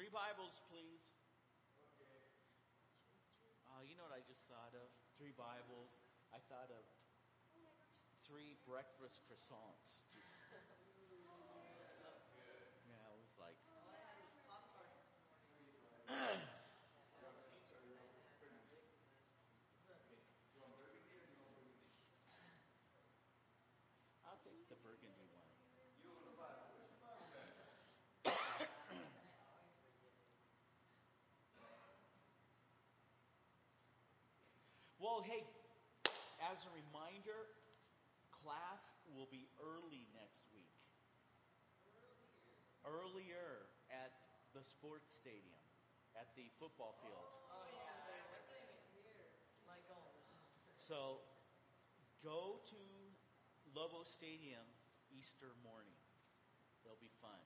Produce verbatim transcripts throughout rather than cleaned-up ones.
Three Bibles, please. Uh, you know what I just thought of? Three Bibles. I thought of three breakfast croissants. Just, yeah, it was like. I'll take the burgundy one. Well, hey, as a reminder, class will be early next week. Earlier at the sports stadium, at the football field. Oh, yeah. That's even here. My goal. So go to Lobo Stadium Easter morning. It'll be fun.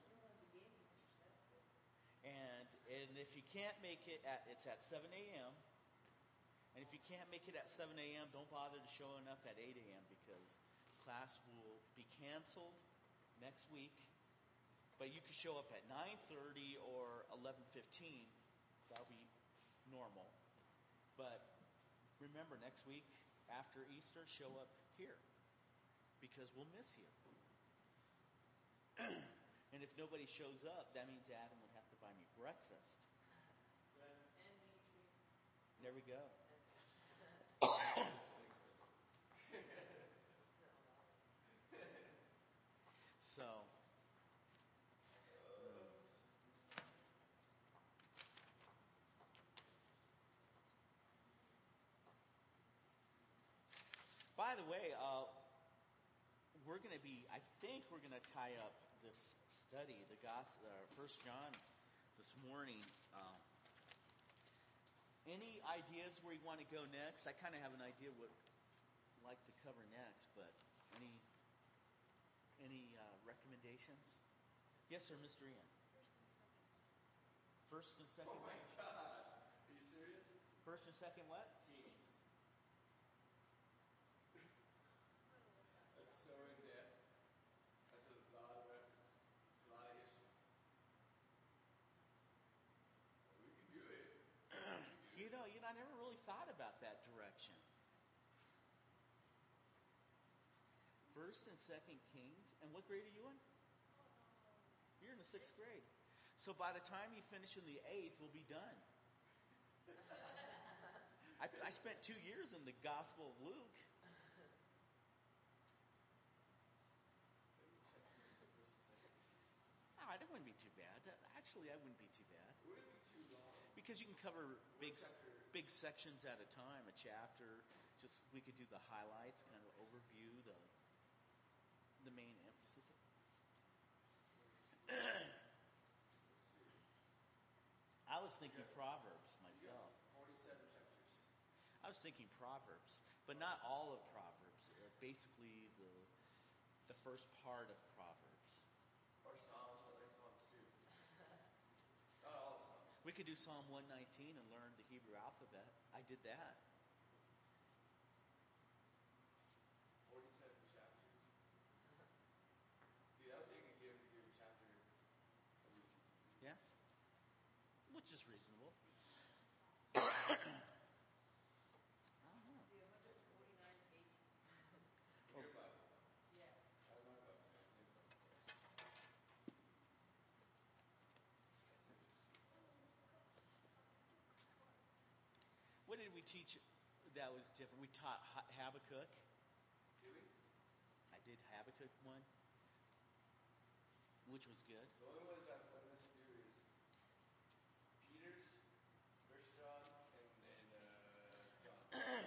And and if you can't make it at it's at seven a.m. And if you can't make it at seven a.m., don't bother to showing up at eight a.m. because class will be canceled next week. But you can show up at nine thirty or eleven fifteen. That'll be normal. But remember, next week after Easter, show up here because we'll miss you. And if nobody shows up, that means Adam would have to buy me breakfast. And Dimitri. There we go. So, by the way, uh, we're going to be, I think we're going to tie up this study, the gospel, uh, First John, this morning. Uh, any ideas where you want to go next? I kind of have an idea what I'd like to cover next, but any any uh, recommendations? Yes, sir, Mister Ian. First and second. Oh my gosh, are you serious? First and second what? Kings. That's so in depth. That's a lot of references. It's a lot of history. We can do it. We can do You it. know, you know, I never really thought about that direction. First and second Kings. And what grade are you in? You're in the sixth grade. So by the time you finish in the eighth, we'll be done. I, I spent two years in the Gospel of Luke. Ah, that wouldn't be too bad. That- Actually, that wouldn't be too bad. Would it be too long? Because you can cover big chapter? big sections at a time, a chapter. Just we could do the highlights, kind of overview, the the main emphasis. I was thinking Proverbs myself. forty-seven chapters. I was thinking Proverbs, but not all of Proverbs. Uh, basically, the the first part of Proverbs. Or Psalms. I like Psalms too. Not all the Psalms. We could do Psalm one nineteen and learn the Hebrew alphabet. I did that. forty-seven chapters. Dude, that would take a year to do a chapter a week. Yeah, which is reasonable. Yeah, one hundred forty-nine pages. In your Bible. Yeah. Out of my Bible. His Bible. What did we teach that was different? We taught Ha- Habakkuk. Did we? I did Habakkuk one, which was good. The only ones I've I missed do is Peter's, First John, and then uh, John.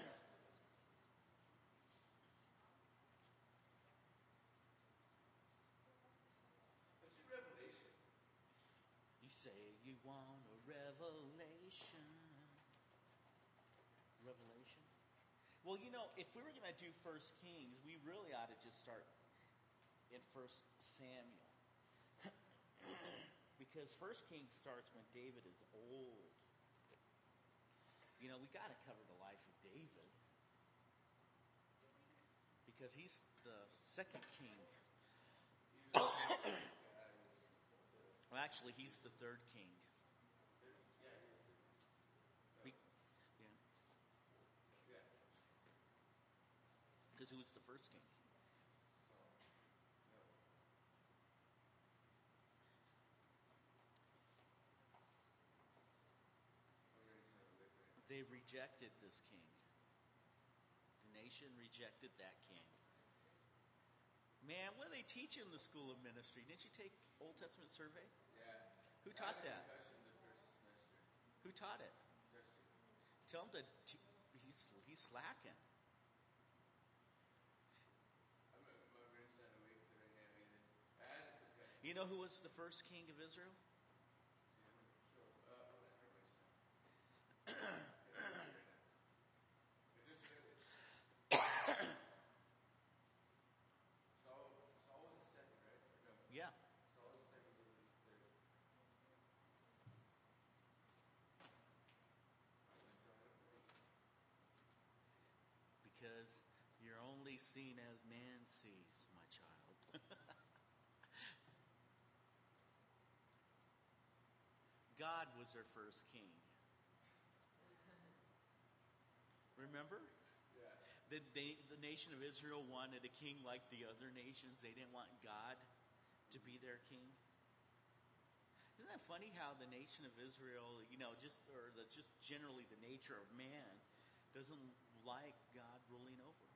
Let's do Revelation. You say you want a revelation. Revelation? Well, you know, if we were going to do First Kings, we really ought to just start in First Samuel. Because First Kings starts when David is old. You know, we got to cover the life of David. Because he's the second king. He's a guy who was Well, actually, he's the third king. Because who was the first king? So, no. I'm ready to know the liquor. They rejected this king. The nation rejected that king. Man, what do they teach you in the School of Ministry? Didn't you take Old Testament survey? Yeah. Who I taught had a that? concussion the first semester. Who taught it? Christian. Tell him to. T- he's he's slacking. I'm, I'm not rinsed out of weight that right now either. I had a concussion. You know who was the first king of Israel? Dude, I'm gonna kill. Uh, I'm gonna hurt myself. I can't remember right now. I just read it. Saul, Saul was the second, right? Or no? Yeah. Saul was the second. David was the third. I'm gonna draw it up right. Because you're only seen as man sees, my child. God was their first king. Remember? Yeah. The, they, the nation of Israel wanted a king like the other nations. They didn't want God to be their king. Isn't that funny how the nation of Israel, you know, just or the, just generally the nature of man doesn't like God ruling over?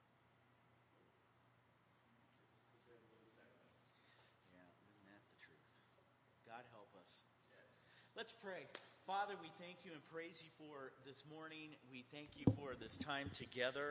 The devil lives inside of us. Yeah, isn't that the truth? God help us. Yes. Let's pray. Father, we thank you and praise you for this morning. We thank you for this time together.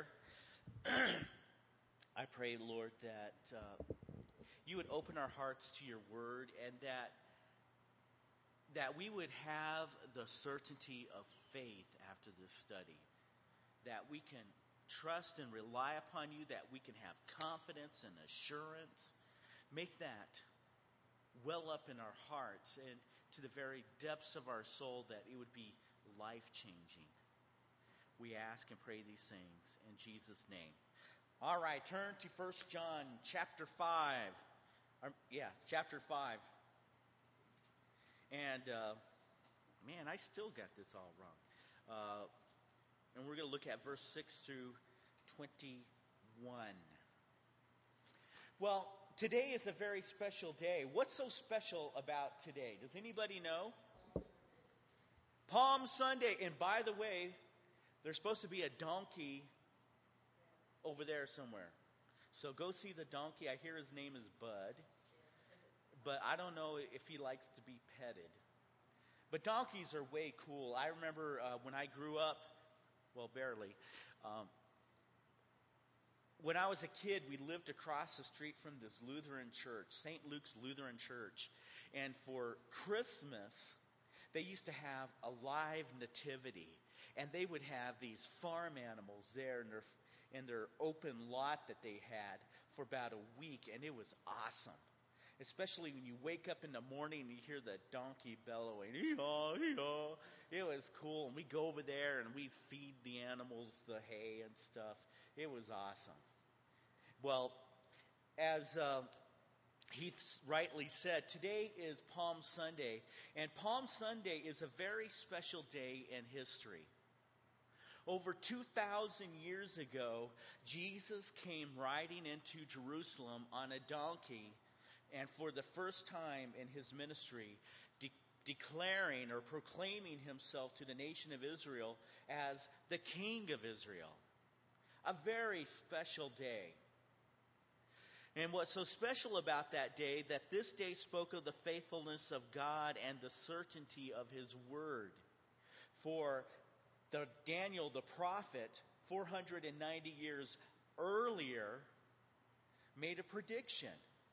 I pray, Lord, that uh, you would open our hearts to your word and that that we would have the certainty of faith after this study, that we can trust and rely upon you, that we can have confidence and assurance. Make that well up in our hearts and to the very depths of our soul, that it would be life-changing. We ask and pray these things in Jesus' name. All right, turn to First John chapter five. Um, yeah, chapter five. And, uh, man, I still got this all wrong. Uh, and we're going to look at verse six through twenty-one. Well, today is a very special day. What's so special about today? Does anybody know? Palm Sunday. And by the way, there's supposed to be a donkey over there somewhere. So go see the donkey. I hear his name is Bud. But I don't know if he likes to be petted. But donkeys are way cool. I remember uh, when I grew up, well, barely. Um, when I was a kid, we lived across the street from this Lutheran church, Saint Luke's Lutheran Church. And for Christmas, they used to have a live nativity. And they would have these farm animals there in their, in their open lot that they had for about a week. And it was awesome. Especially when you wake up in the morning and you hear the donkey bellowing. Hee-haw, hee-haw. It was cool. And we go over there and we feed the animals the hay and stuff. It was awesome. Well, as uh, Heath rightly said, today is Palm Sunday. And Palm Sunday is a very special day in history. Over two thousand years ago, Jesus came riding into Jerusalem on a donkey, and for the first time in his ministry, de- declaring or proclaiming himself to the nation of Israel as the King of Israel. A very special day. And what's so special about that day, that this day spoke of the faithfulness of God and the certainty of his word. For the Daniel, the prophet, four hundred ninety years earlier, made a prediction.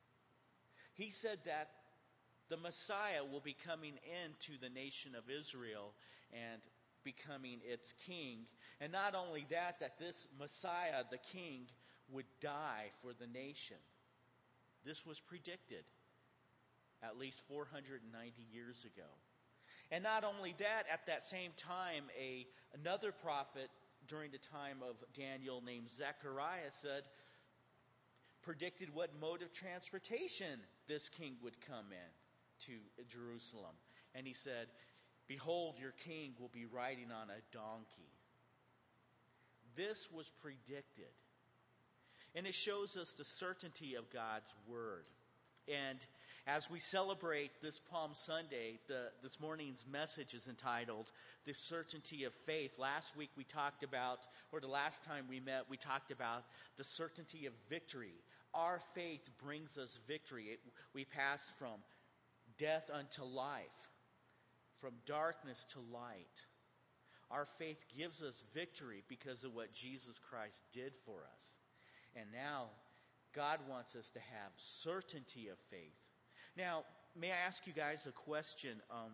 He said that the Messiah will be coming into the nation of Israel and becoming its king. And not only that, that this Messiah, the king, would die for the nation. This was predicted at least four hundred ninety years ago. And not only that, at that same time, a another prophet during the time of Daniel named Zechariah said, predicted what mode of transportation this king would come in to Jerusalem. And he said, behold, your king will be riding on a donkey. This was predicted. And it shows us the certainty of God's Word. And as we celebrate this Palm Sunday, the, this morning's message is entitled, The Certainty of Faith. Last week we talked about, or the last time we met, we talked about the certainty of victory. Our faith brings us victory. It, we pass from death unto life, from darkness to light. Our faith gives us victory because of what Jesus Christ did for us. And now, God wants us to have certainty of faith. Now, may I ask you guys a question? Um,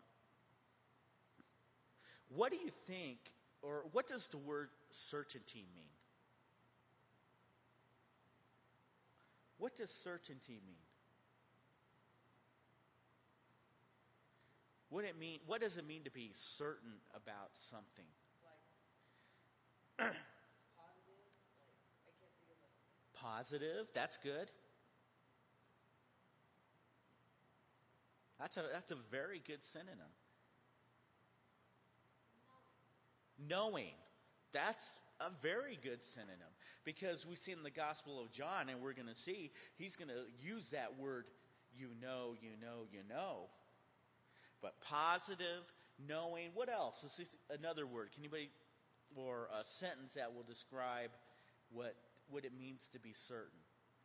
what do you think, or what does the word certainty mean? What does certainty mean? What it mean? What does it mean to be certain about something? Like positive, like I can't think of it. Positive. That's good. That's a that's a very good synonym. Knowing. That's a very good synonym, because we see in the Gospel of John, and we're going to see, he's going to use that word, you know, you know, you know. But positive, knowing. What else? This is another word. Can anybody, or a sentence that will describe what what it means to be certain?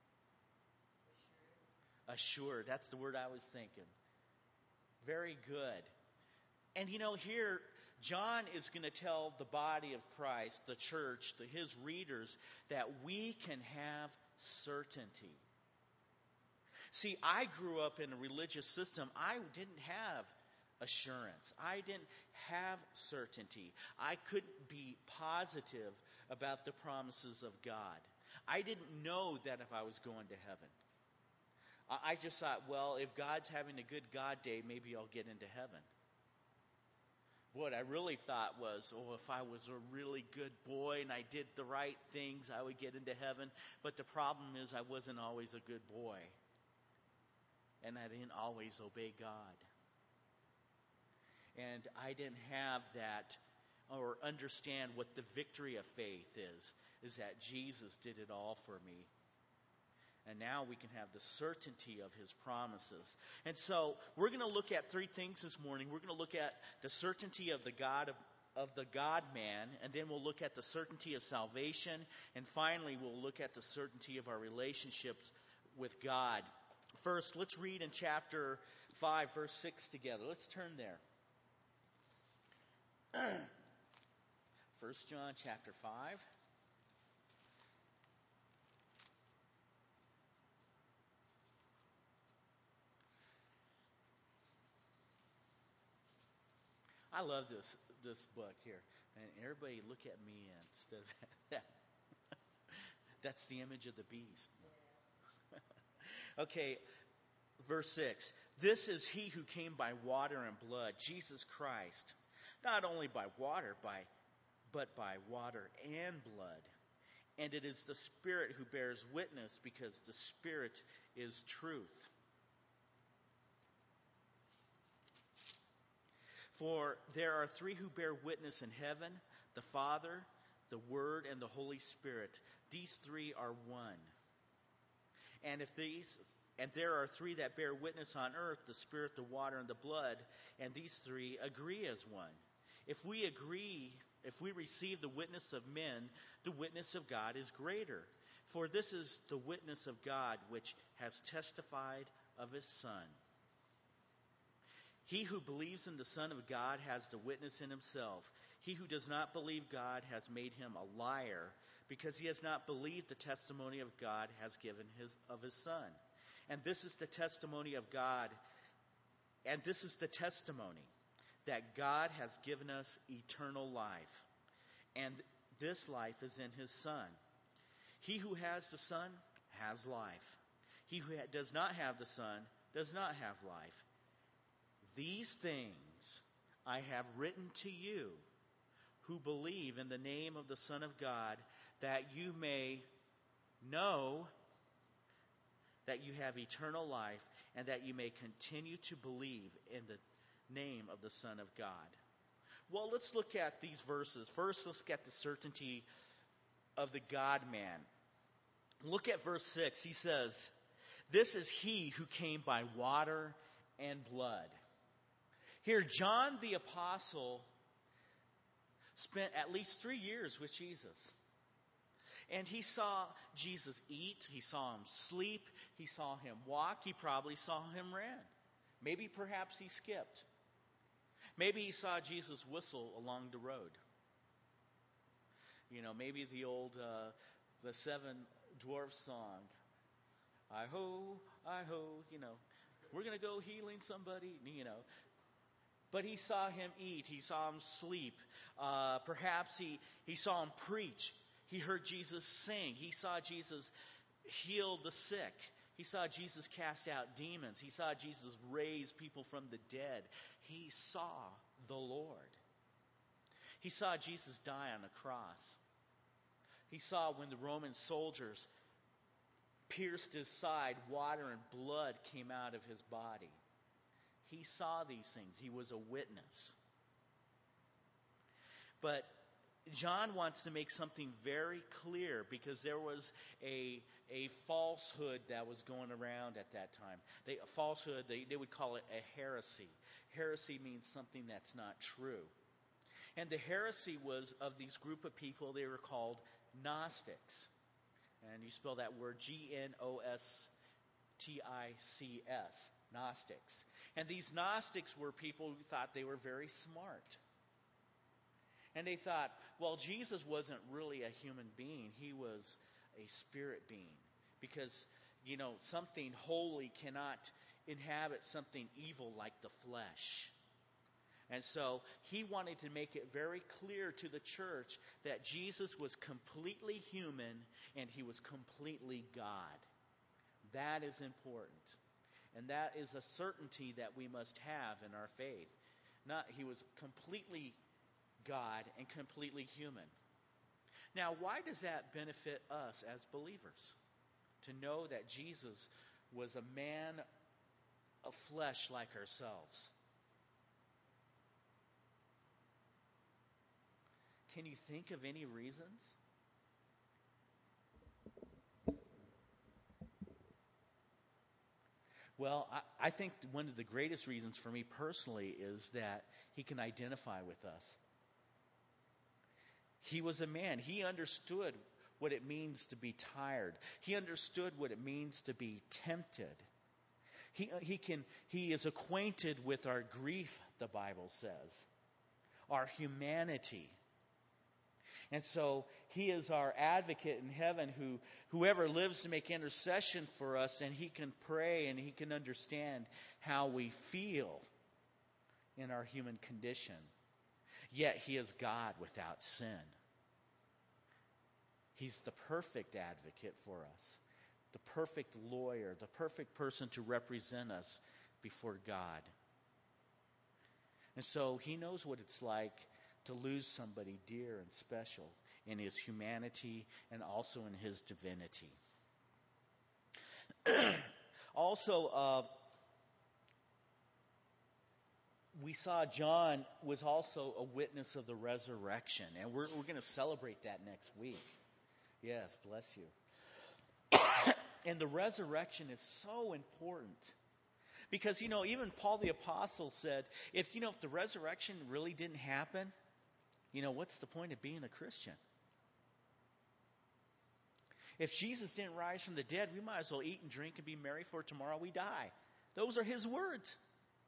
Assured. Assured. That's the word I was thinking. Very good. And you know, here, John is going to tell the body of Christ, the church, the, his readers, that we can have certainty. See, I grew up in a religious system. I didn't have assurance. I didn't have certainty. I couldn't be positive about the promises of God. I didn't know that if I was going to heaven. I just thought, well, if God's having a good God day, maybe I'll get into heaven. What I really thought was, oh, if I was a really good boy and I did the right things, I would get into heaven. But the problem is I wasn't always a good boy. And I didn't always obey God. And I didn't have that or understand what the victory of faith is, is that Jesus did it all for me. And now we can have the certainty of his promises. And so we're going to look at three things this morning. We're going to look at the certainty of the God of, of the God-man, and then we'll look at the certainty of salvation, and finally we'll look at the certainty of our relationships with God. First, let's read in chapter five, verse six together. Let's turn there. First John chapter five. I love this this book here. And everybody look at me instead of that. That's the image of the beast. Okay, verse six. This is he who came by water and blood, Jesus Christ. Not only by water, by but by water and blood. And it is the Spirit who bears witness, because the Spirit is truth. For there are three who bear witness in heaven, the Father, the Word, and the Holy Spirit. These three are one. And if these and there are three that bear witness on earth, the Spirit, the water, and the blood, and these three agree as one. If we agree, if we receive the witness of men, the witness of God is greater. For this is the witness of God which has testified of his Son. He who believes in the Son of God has the witness in himself. He who does not believe God has made him a liar, because he has not believed the testimony of God has given his of his Son. And this is the testimony of God, and this is the testimony that God has given us eternal life, and this life is in his Son. He who has the Son has life. He who does not have the Son does not have life. These things I have written to you who believe in the name of the Son of God, that you may know that you have eternal life, and that you may continue to believe in the name of the Son of God. Well, let's look at these verses. First, let's look at the certainty of the God-man. Look at verse six. He says, "This is he who came by water and blood." Here, John the Apostle spent at least three years with Jesus. And he saw Jesus eat, he saw him sleep, he saw him walk, he probably saw him run. Maybe perhaps he skipped. Maybe he saw Jesus whistle along the road. You know, maybe the old, uh, the Seven Dwarfs song, I ho, I ho, you know, we're going to go healing somebody, you know. But he saw him eat, he saw him sleep, uh, perhaps he, he saw him preach. He heard Jesus sing. He saw Jesus heal the sick. He saw Jesus cast out demons. He saw Jesus raise people from the dead. He saw the Lord. He saw Jesus die on a cross. He saw when the Roman soldiers pierced his side, water and blood came out of his body. He saw these things. He was a witness. But John wants to make something very clear because there was a a falsehood that was going around at that time. They, a falsehood, they, they would call it a heresy. Heresy means something that's not true. And the heresy was of these group of people, they were called Gnostics. And you spell that word G N O S T I C S, Gnostics. And these Gnostics were people who thought they were very smart. And they thought, well, Jesus wasn't really a human being. He was a spirit being. Because, you know, something holy cannot inhabit something evil like the flesh. And so he wanted to make it very clear to the church that Jesus was completely human and he was completely God. That is important. And that is a certainty that we must have in our faith. Not he was completely God and completely human. Now, why does that benefit us as believers? To know that Jesus was a man of flesh like ourselves. Can you think of any reasons? Well, I, I think one of the greatest reasons for me personally is that he can identify with us. He was a man. He understood what it means to be tired. He understood what it means to be tempted. He, he, can, he is acquainted with our grief, the Bible says, our humanity. And so he is our advocate in heaven who whoever lives to make intercession for us, and he can pray and he can understand how we feel in our human condition. Yet he is God without sin. He's the perfect advocate for us, the perfect lawyer, the perfect person to represent us before God. And so he knows what it's like to lose somebody dear and special in his humanity and also in his divinity. also, uh, we saw John was also a witness of the resurrection, and we're, we're going to celebrate that next week. Yes, bless you. And the resurrection is so important. Because, you know, even Paul the Apostle said, if, you know, if the resurrection really didn't happen, you know, what's the point of being a Christian? If Jesus didn't rise from the dead, we might as well eat and drink and be merry, for tomorrow we die. Those are his words.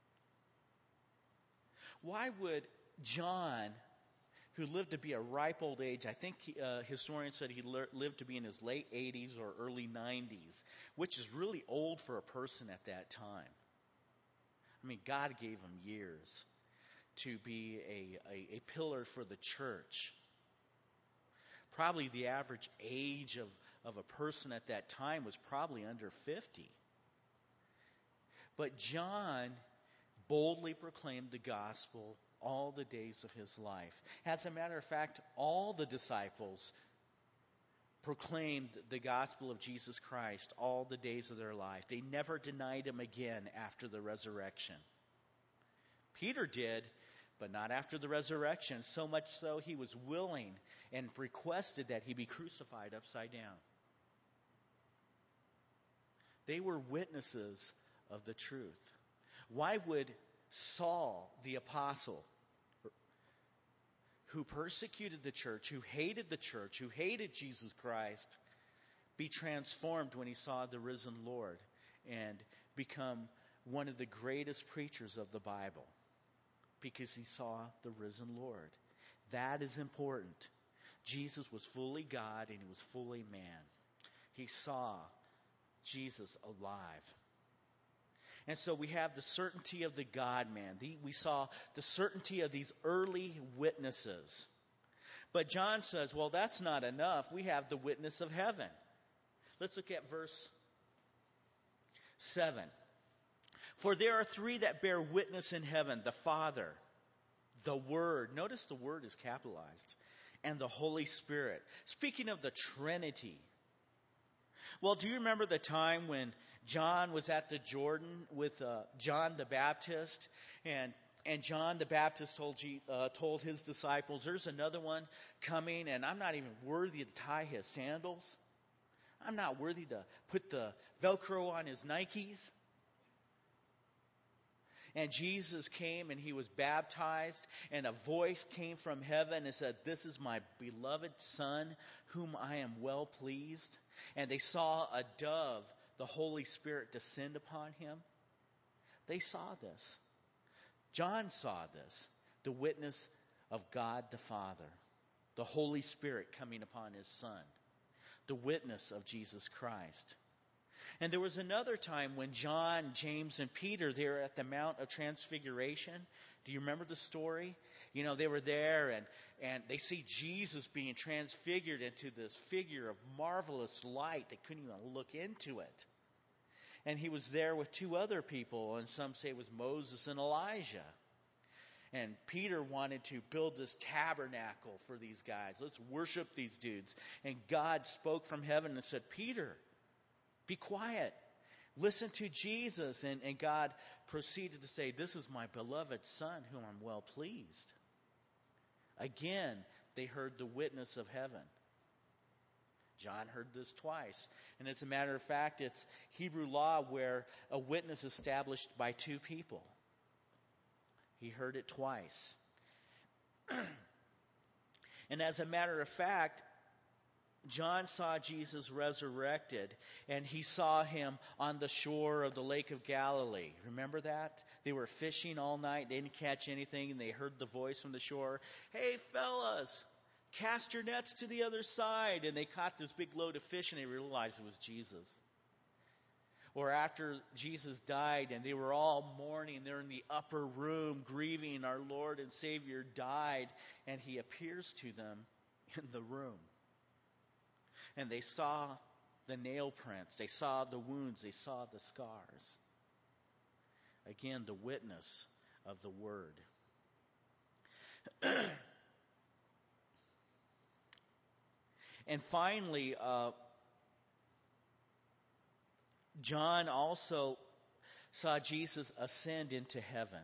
Why would John, who lived to be a ripe old age, I think uh, historians said he le- lived to be in his late eighties or early nineties, which is really old for a person at that time. I mean, God gave him years to be a, a, a pillar for the church. Probably the average age of, of a person at that time was probably under fifty. But John boldly proclaimed the gospel all the days of his life. As a matter of fact, all the disciples proclaimed the gospel of Jesus Christ all the days of their life. They never denied him again after the resurrection. Peter did, but not after the resurrection, so much so he was willing and requested that he be crucified upside down. They were witnesses of the truth. Why would Saul, the apostle, who persecuted the church, who hated the church, who hated Jesus Christ, be transformed when he saw the risen Lord and become one of the greatest preachers of the Bible? Because he saw the risen Lord. That is important. Jesus was fully God and he was fully man. He saw Jesus alive. And so we have the certainty of the God-man. The, we saw the certainty of these early witnesses. But John says, well, that's not enough. We have the witness of heaven. Let's look at verse seven. For there are three that bear witness in heaven, the Father, the Word. Notice the Word is capitalized. And the Holy Spirit. Speaking of the Trinity. Well, do you remember the time when John was at the Jordan with uh, John the Baptist, and and John the Baptist told G, uh, told his disciples, "There's another one coming, and I'm not even worthy to tie his sandals. I'm not worthy to put the Velcro on his Nikes." And Jesus came and he was baptized, and a voice came from heaven and said, "This is my beloved Son, whom I am well pleased." And they saw a dove, the Holy Spirit, descend upon him. They saw this. John saw this. The witness of God the Father. The Holy Spirit coming upon his Son. The witness of Jesus Christ. And there was another time when John, James, and Peter, they were at the Mount of Transfiguration. Do you remember the story? You know, they were there and, and they see Jesus being transfigured into this figure of marvelous light. They couldn't even look into it. And he was there with two other people, and some say it was Moses and Elijah. And Peter wanted to build this tabernacle for these guys. Let's worship these dudes. And God spoke from heaven and said, "Peter, be quiet. Listen to Jesus." And, and God proceeded to say, "This is my beloved Son, whom I'm well pleased." Again, they heard the witness of heaven. John heard this twice. And as a matter of fact, it's Hebrew law where a witness is established by two people. He heard it twice. And as a matter of fact, John saw Jesus resurrected, and he saw him on the shore of the Lake of Galilee. Remember that? They were fishing all night. They didn't catch anything, and they heard the voice from the shore. "Hey, fellas, cast your nets to the other side." And they caught this big load of fish, and they realized it was Jesus. Or after Jesus died, and they were all mourning. They're in the upper room, grieving. Our Lord and Savior died, and he appears to them in the room. And they saw the nail prints. They saw the wounds. They saw the scars. Again, the witness of the Word. And finally, uh, John also saw Jesus ascend into heaven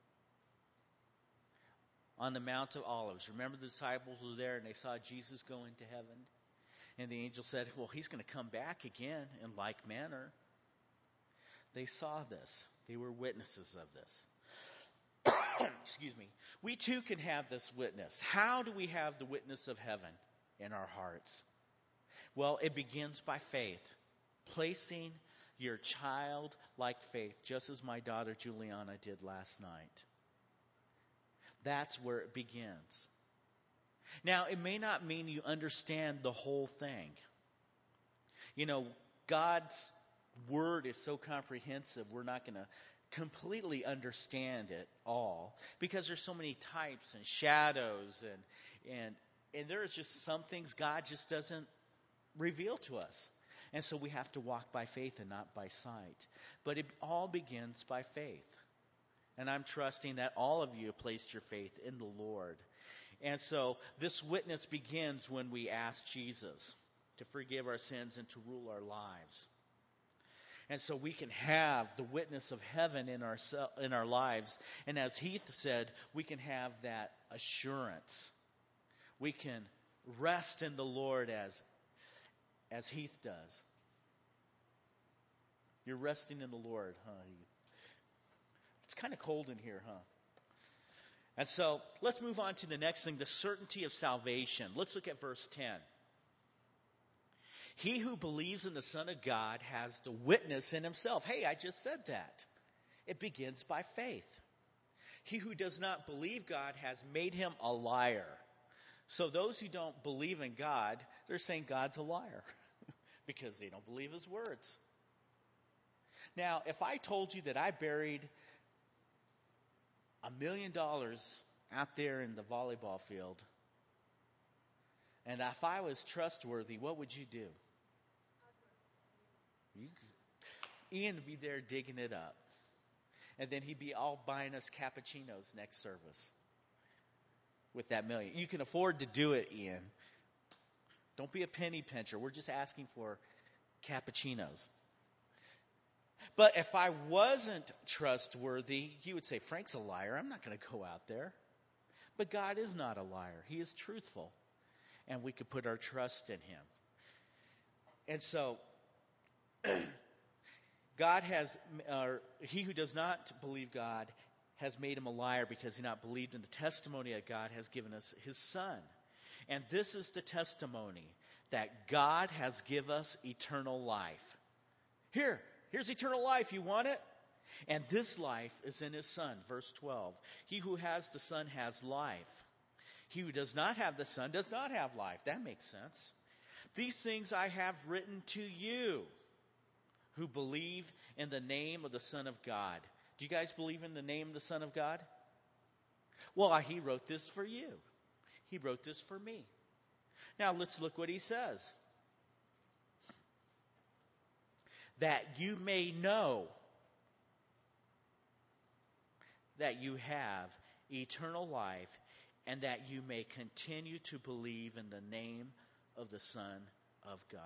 on the Mount of Olives. Remember, the disciples were there and they saw Jesus go into heaven. And the angel said, "Well, he's going to come back again in like manner." They saw this. They were witnesses of this. Excuse me. We too can have this witness. How do we have the witness of heaven in our hearts? Well, it begins by faith. Placing your childlike faith, just as my daughter Juliana did last night. That's where it begins. Now, it may not mean you understand the whole thing. You know, God's Word is so comprehensive, we're not going to completely understand it all, because there's so many types and shadows, and and and there's just some things God just doesn't reveal to us. And so we have to walk by faith and not by sight. But it all begins by faith. And I'm trusting that all of you have placed your faith in the Lord. And so this witness begins when we ask Jesus to forgive our sins and to rule our lives. And so we can have the witness of heaven in our, in our lives. And as Heath said, we can have that assurance. We can rest in the Lord as, as Heath does. You're resting in the Lord, huh? It's kind of cold in here, huh? And so let's move on to the next thing, the certainty of salvation. Let's look at verse ten. He who believes in the Son of God has the witness in himself. Hey, I just said that. It begins by faith. He who does not believe God has made him a liar. So those who don't believe in God, they're saying God's a liar because they don't believe his words. Now, if I told you that I buried a million dollars out there in the volleyball field, and if I was trustworthy, what would you do? You, Ian would be there digging it up. And then he'd be all buying us cappuccinos next service with that million. You can afford to do it, Ian. Don't be a penny pincher. We're just asking for cappuccinos. But if I wasn't trustworthy, you would say, Frank's a liar. I'm not going to go out there. But God is not a liar. He is truthful. And we could put our trust in him. And so, God has, uh, he who does not believe God has made him a liar because he not believed in the testimony that God has given us his Son. And this is the testimony that God has given us eternal life. Here, here's eternal life. You want it? And this life is in his Son. Verse twelve. He who has the Son has life. He who does not have the Son does not have life. That makes sense. These things I have written to you who believe in the name of the Son of God. Do you guys believe in the name of the Son of God? Well, he wrote this for you. He wrote this for me. Now let's look what he says. That you may know that you have eternal life, and that you may continue to believe in the name of the Son of God.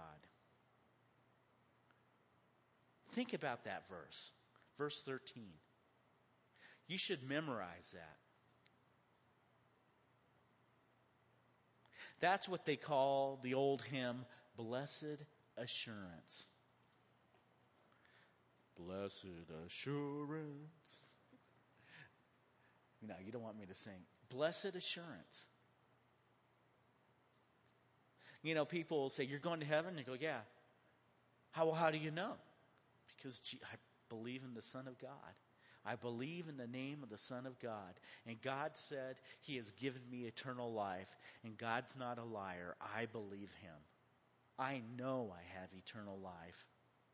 Think about that verse, verse thirteen. You should memorize that. That's what they call the old hymn, Blessed Assurance. Blessed assurance. No, you don't want me to sing. Blessed assurance. You know, people will say, you're going to heaven? You go, yeah. How, how do you know? Because gee, I believe in the Son of God. I believe in the name of the Son of God. And God said he has given me eternal life. And God's not a liar. I believe him. I know I have eternal life.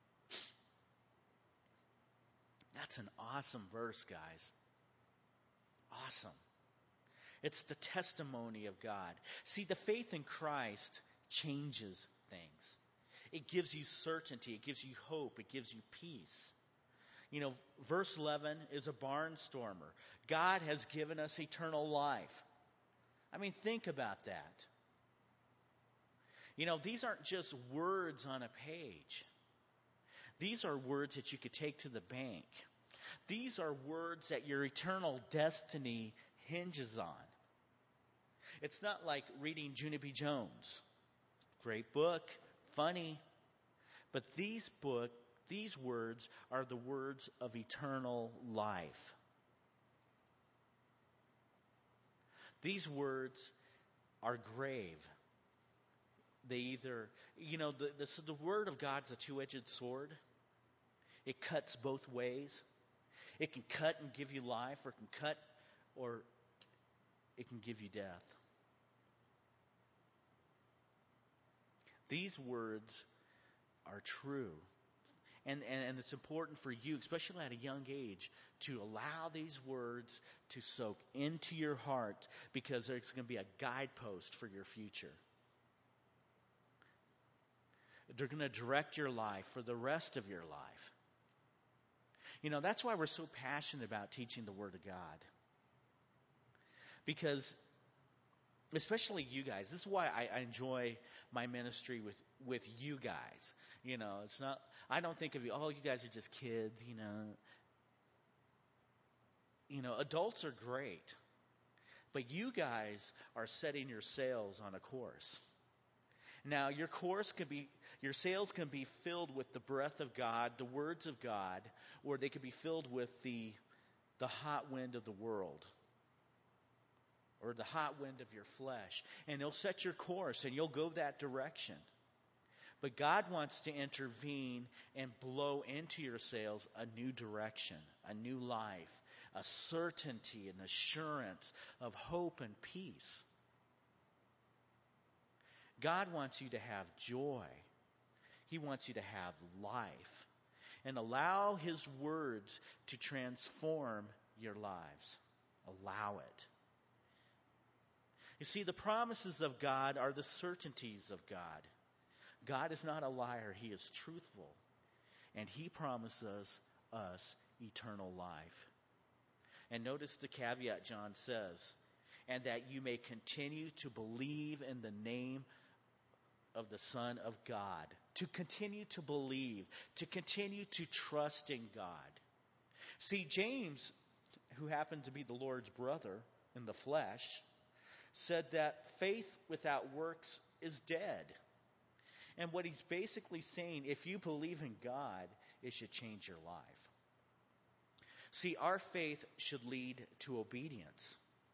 That's an awesome verse, guys. Awesome. It's the testimony of God. See, the faith in Christ changes things. It gives you certainty. It gives you hope. It gives you peace. You know, verse eleven is a barnstormer. God has given us eternal life. I mean, think about that. You know, these aren't just words on a page. These are words that you could take to the bank. These are words that your eternal destiny hinges on. It's not like reading Junie B. Jones. Great book, funny. But these book, these words are the words of eternal life. These words are grave. They either, you know, the, the, the word of God's a two-edged sword. It cuts both ways. It can cut and give you life, or it can cut, or it can give you death. These words are true. And, and, and it's important for you, especially at a young age, to allow these words to soak into your heart, because it's going to be a guidepost for your future. They're going to direct your life for the rest of your life. You know, that's why we're so passionate about teaching the Word of God. Because, especially you guys, this is why I, I enjoy my ministry with, with you guys. You know, it's not, I don't think of you, oh, you guys are just kids, you know. You know, adults are great. But you guys are setting your sails on a course. Now, your course can be, your sails can be filled with the breath of God, the words of God, or they could be filled with the, the hot wind of the world, or the hot wind of your flesh. And it'll set your course, and you'll go that direction. But God wants to intervene and blow into your sails a new direction, a new life, a certainty and assurance of hope and peace. God wants you to have joy. He wants you to have life. And allow His words to transform your lives. Allow it. You see, the promises of God are the certainties of God. God is not a liar. He is truthful. And He promises us eternal life. And notice the caveat John says, and that you may continue to believe in the name of the Son of God. To continue to believe, to continue to trust in God. See, James, who happened to be the Lord's brother in the flesh, said that faith without works is dead. And what he's basically saying, if you believe in God, it should change your life. See, our faith should lead to obedience.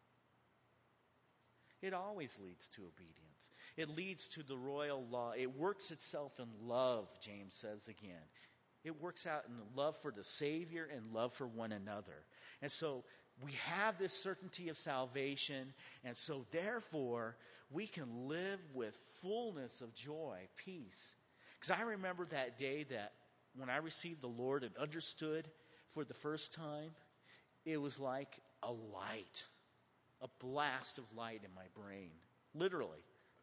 It always leads to obedience. It leads to the royal law. It works itself in love, James says again. It works out in love for the Savior and love for one another. And so we have this certainty of salvation, and so therefore we can live with fullness of joy, peace. Because I remember that day that when I received the Lord and understood for the first time, it was like a light, a blast of light in my brain, literally.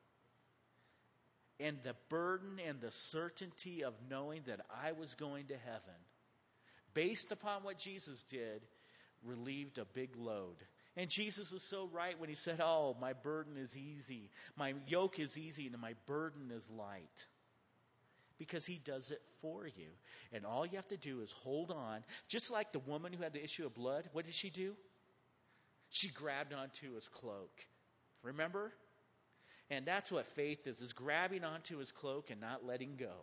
And the burden and the certainty of knowing that I was going to heaven, based upon what Jesus did, relieved a big load. And Jesus was so right when He said, oh, my burden is easy. My yoke is easy and my burden is light. Because He does it for you. And all you have to do is hold on. Just like the woman who had the issue of blood, what did she do? She grabbed onto His cloak. Remember? And that's what faith is, is grabbing onto His cloak and not letting go.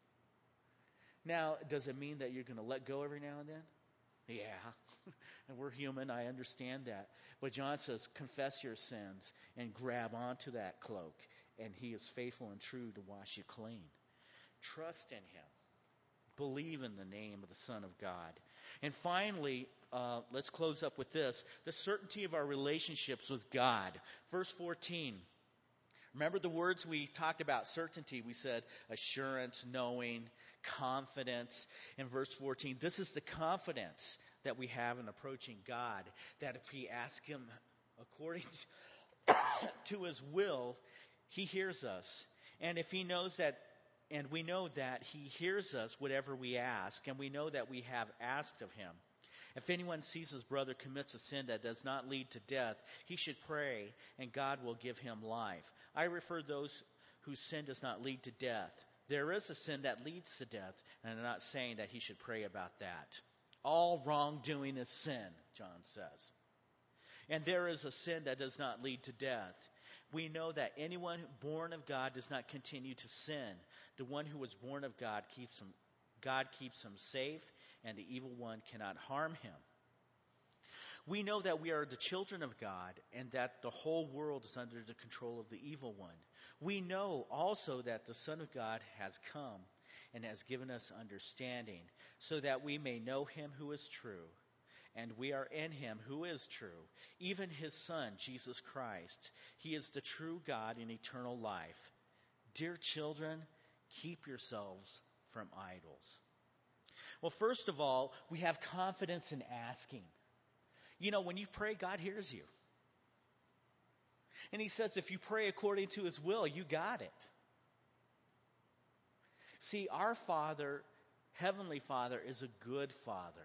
Now, does it mean that you're going to let go every now and then? Yeah. And we're human, I understand that. But John says, confess your sins and grab onto that cloak. And He is faithful and true to wash you clean. Trust in Him. Believe in the name of the Son of God. And finally, uh, let's close up with this. The certainty of our relationships with God. Verse fourteen. Remember the words we talked about, certainty. We said assurance, knowing, confidence. In verse fourteen, this is the confidence that we have in approaching God. That if we ask Him according to His will, He hears us. And if He knows that, and we know that He hears us whatever we ask, and we know that we have asked of Him. If anyone sees his brother commits a sin that does not lead to death, he should pray, and God will give him life. I refer those whose sin does not lead to death. There is a sin that leads to death, and I'm not saying that he should pray about that. All wrongdoing is sin, John says. And there is a sin that does not lead to death. We know that anyone born of God does not continue to sin. The one who was born of God keeps him God keeps him safe, and the evil one cannot harm him. We know that we are the children of God, and that the whole world is under the control of the evil one. We know also that the Son of God has come and has given us understanding, so that we may know Him who is true. And we are in Him who is true, even His Son, Jesus Christ. He is the true God in eternal life. Dear children, keep yourselves from idols. Well, first of all, we have confidence in asking. You know, when you pray, God hears you. And He says, if you pray according to His will, you got it. See, our Father, Heavenly Father, is a good Father.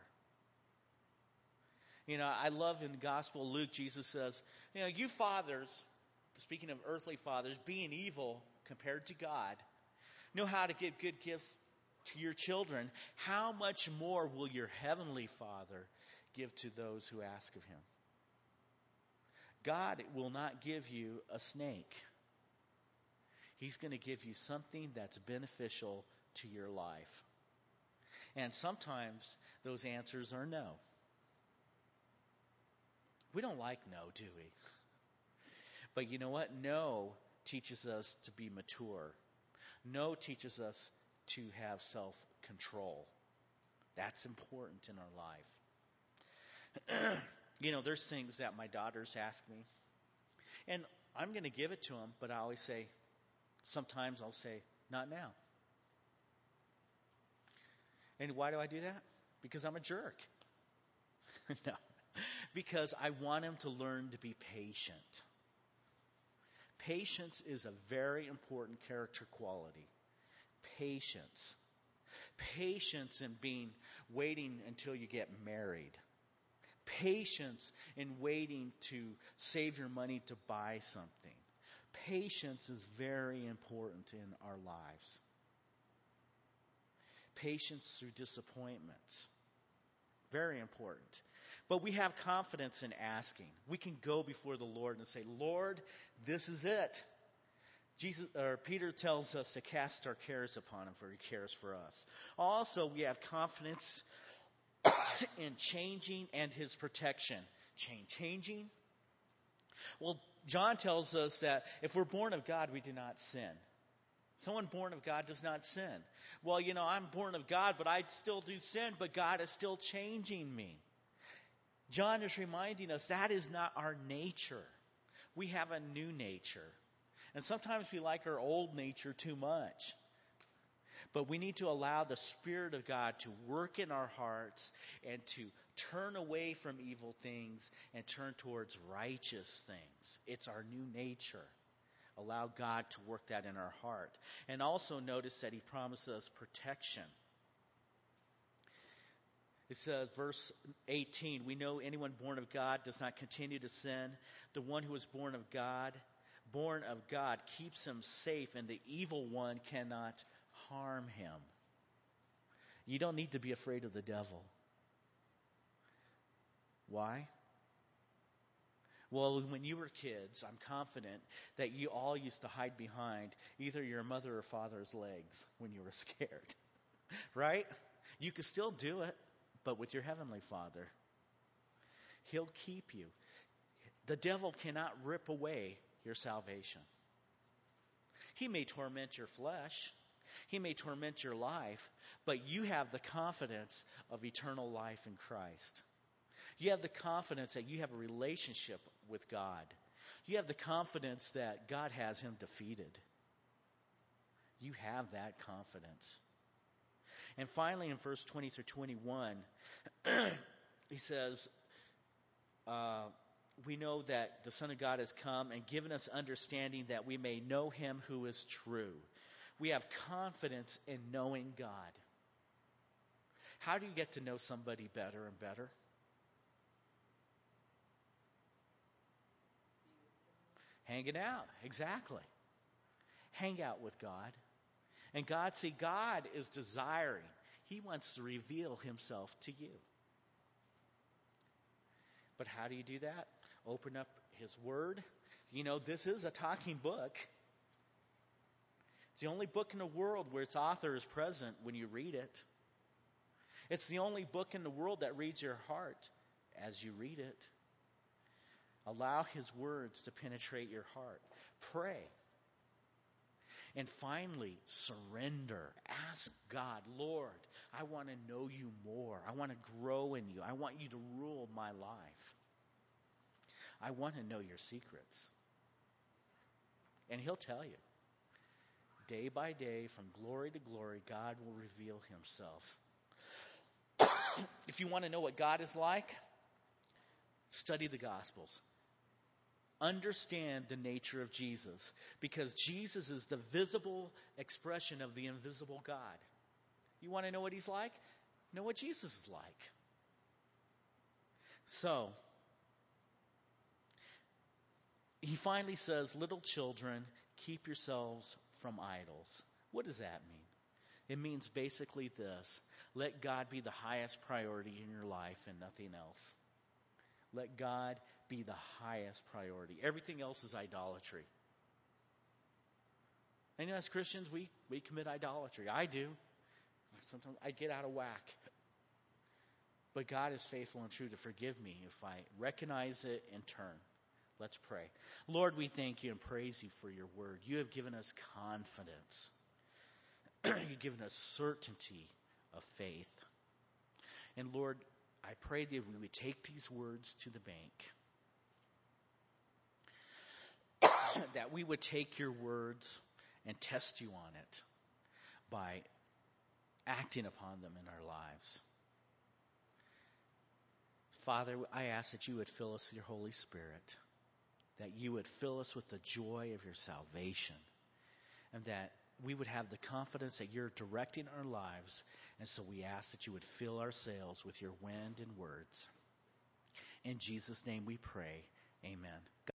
You know, I love in the Gospel of Luke, Jesus says, you know, you fathers, speaking of earthly fathers, being evil compared to God, know how to give good gifts to your children. How much more will your Heavenly Father give to those who ask of Him? God will not give you a snake. He's going to give you something that's beneficial to your life. And sometimes those answers are no. We don't like no, do we? But you know what? No teaches us to be mature. No teaches us to have self-control. That's important in our life. You know, there's things that my daughters ask me, and I'm going to give it to them, but I always say, sometimes I'll say, not now. And why do I do that? Because I'm a jerk. No. Because I want them to learn to be patient. Patience is a very important character quality. Patience. Patience in being, waiting until you get married. Patience in waiting to save your money to buy something. Patience is very important in our lives. Patience through disappointments. Very important. But we have confidence in asking. We can go before the Lord and say, Lord, this is it. Jesus, or Peter tells us to cast our cares upon him, for he cares for us. Also, we have confidence in changing and his protection. Change, changing. Well, John tells us that if we're born of God, we do not sin. Someone born of God does not sin. Well, you know, I'm born of God, but I still do sin, but God is still changing me. John is reminding us that is not our nature. We have a new nature. And sometimes we like our old nature too much. But we need to allow the Spirit of God to work in our hearts and to turn away from evil things and turn towards righteous things. It's our new nature. Allow God to work that in our heart. And also notice that he promises us protection. It says, verse eighteen, we know anyone born of God does not continue to sin. The one who is born of God, born of God, keeps him safe, and the evil one cannot harm him. You don't need to be afraid of the devil. Why? Well, when you were kids, I'm confident that you all used to hide behind either your mother or father's legs when you were scared. Right? You could still do it, but with your heavenly Father. He'll keep you. The devil cannot rip away your salvation. He may torment your flesh. He may torment your life, but you have the confidence of eternal life in Christ. You have the confidence that you have a relationship with God. You have the confidence that God has him defeated. You have that confidence. And finally, in verse twenty through twenty-one, he says, uh, we know that the Son of God has come and given us understanding that we may know him who is true. We have confidence in knowing God. How do you get to know somebody better and better? Hanging out, exactly. Hang out with God. And God, see, God is desiring. He wants to reveal himself to you. But how do you do that? Open up his word. You know, this is a talking book. It's the only book in the world where its author is present when you read it. It's the only book in the world that reads your heart as you read it. Allow his words to penetrate your heart. Pray. And finally, surrender. Ask God, Lord, I want to know you more. I want to grow in you. I want you to rule my life. I want to know your secrets. And he'll tell you. Day by day, from glory to glory, God will reveal himself. If you want to know what God is like, study the Gospels. Understand the nature of Jesus, because Jesus is the visible expression of the invisible God. You want to know what he's like? Know what Jesus is like. So, he finally says, little children, keep yourselves from idols. What does that mean? It means basically this. Let God be the highest priority in your life and nothing else. Let God be the highest priority. Everything else is idolatry. And as Christians, we, we commit idolatry. I do. Sometimes I get out of whack. But God is faithful and true to forgive me if I recognize it and turn. Let's pray. Lord, we thank you and praise you for your word. You have given us confidence. You've given us certainty of faith. And Lord, I pray that we would take these words to the bank. That we would take your words and test you on it by acting upon them in our lives. Father, I ask that you would fill us with your Holy Spirit, that you would fill us with the joy of your salvation, and that we would have the confidence that you're directing our lives. And so we ask that you would fill our sails with your wind and words. In Jesus' name we pray. Amen.